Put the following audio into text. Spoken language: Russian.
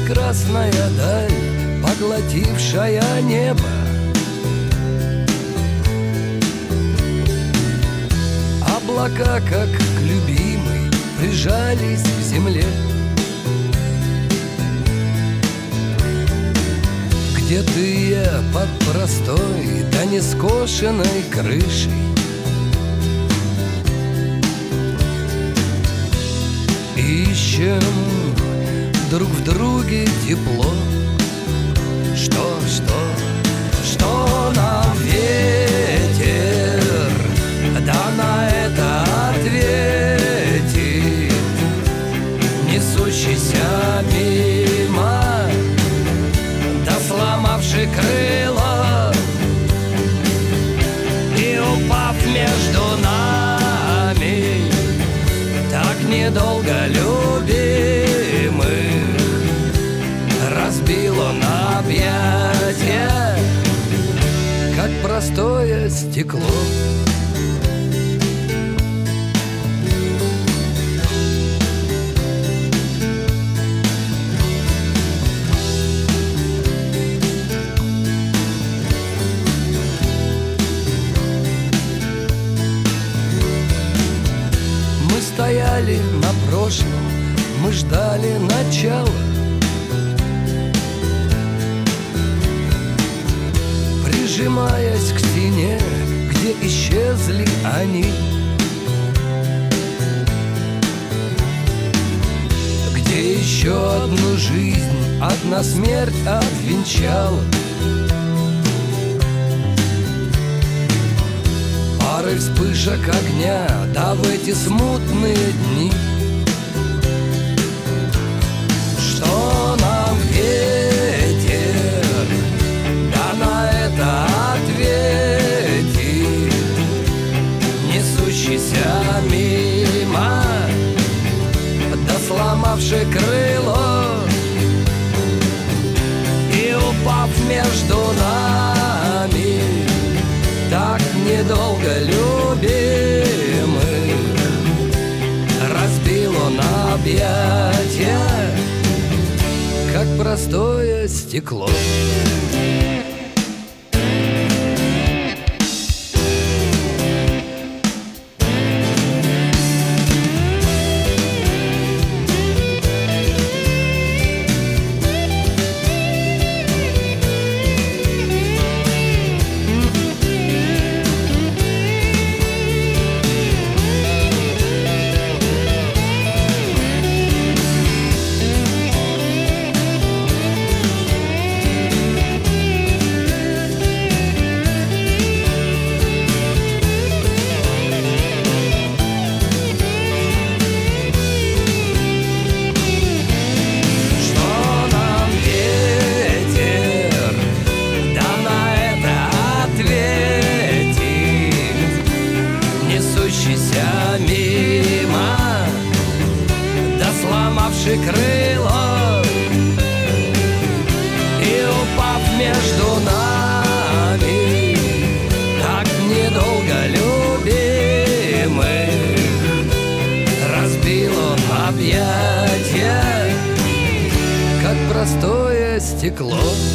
прекрасная даль, поглотившая небо. Облака, как к любимой, прижались к земле. Где ты я под простой да нескошенной крышей? Ищем друг в друге тепло. Что нам ветер, да на это ответит, несущийся мимо, да сломавший крыло и упав между нами, так недолго любимых разбил он объятия, как простое стекло. Мы стояли на прошлом, мы ждали начала. Прижимаясь к стене, где исчезли они, где еще одну жизнь одна смерть обвенчала. Пары вспышек огня, да в эти смутные дни. Что нам ветер, да на это ответит, несущийся мимо, да сломавший крыло и упав между нами, так недолго любимых разбил он объятия, как простое стекло. Мимо, да сломавший крыло и упав между нами, так недолго любимых разбил он объятия, как простое стекло.